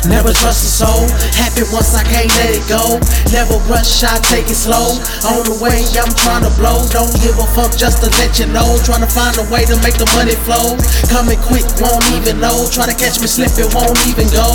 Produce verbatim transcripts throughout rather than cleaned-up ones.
Never trust a soul, happy once I can't let it go. Never rush, I take it slow. On the way, I'm trying to blow. Don't give a fuck just to let you know. Trying to find a way to make the money flow. Coming quick, won't even know. Try to catch me slipping, won't even go.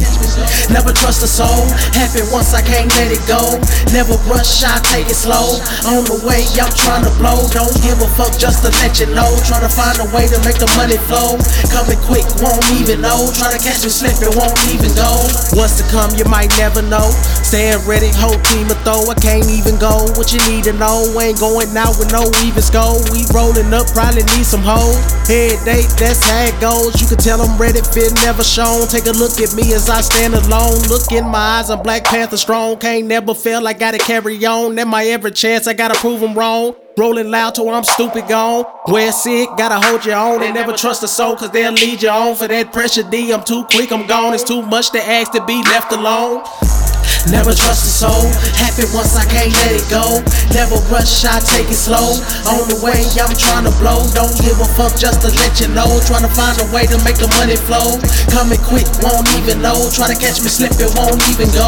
Never trust a soul, happy once I can't let it go. Never rush, I take it slow. On the way, I'm trying to blow. Don't give a fuck just to let you know. Trying to find a way to make the money flow. Coming quick, won't even know. Try to catch me slipping, won't even go. What's to come, you might never know. Staying ready, whole team of throw. I can't even go. What you need to know, ain't going out with no even go. We rolling up, probably need some hoes. Head date, that's how it goes. You can tell I'm ready, fit never shown. Take a look at me as I stand alone. Look in my eyes, I'm Black Panther strong. Can't never fail, I gotta carry on. That my every chance, I gotta prove them wrong. Rolling loud till I'm stupid gone. Where sick, gotta hold your own. And never trust a soul, cause they'll lead you on. For that pressure D, I'm too quick, I'm gone. It's too much to ask to be left alone. Never trust a soul, happy once I can't let it go. Never rush, I take it slow. On the way, I'm trying to blow. Don't give a fuck just to let you know. Trying to find a way to make the money flow. Coming quick, won't even know. Try to catch me slipping, won't even go.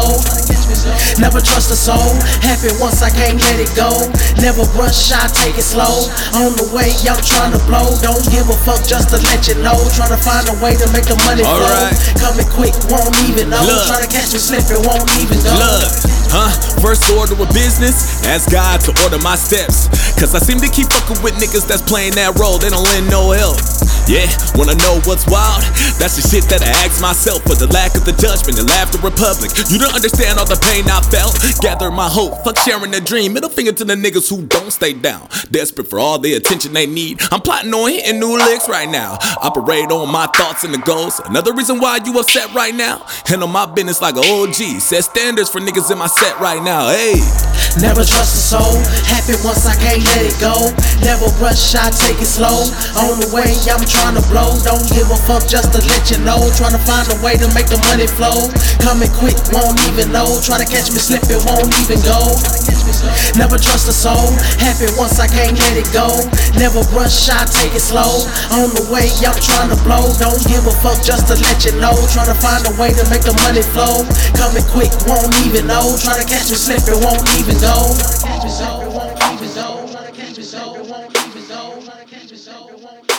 Never trust a soul, happy once I can't let it go. Never rush, I take it slow. On the way, I'm trying to blow. Don't give a fuck just to let you know. Trying to find a way to make the money flow. Right. Coming quick, won't even know. Look. Try to catch me slipping, won't even go. Look, huh? First order of business, ask God to order my steps. Cause I seem to keep fucking with niggas that's playing that role, they don't lend no help. Yeah, wanna know what's wild? That's the shit that I ask myself. For the lack of the judgment and laugh the republic. You don't understand all the pain I felt. Gather my hope, fuck sharing a dream. Middle finger to the niggas who don't stay down. Desperate for all the attention they need. I'm plotting on hitting new licks right now. Operate on my thoughts and the goals. Another reason why you upset right now. Handle my business like an O G. Set standards for niggas in my set right now. Hey. Never trust a soul, happy once I can't let it go. Never rush, I take it slow. On the way, I'm trying to blow. Don't give a fuck just to let you know. Trying to find a way to make the money flow. Coming quick, won't even know. Try to catch me slipping, won't even go. Never trust a soul, happy once I can't let it go. Never rush, I take it slow. On the way, I'm trying to blow. Don't give a fuck just to let you know. Trying to find a way to make the money flow. Coming quick, won't even know. Try to catch me slipping, won't even go. Try to catch me so, it won't even go. Try to catch me so, it won't even go. Try to catch me so, it won't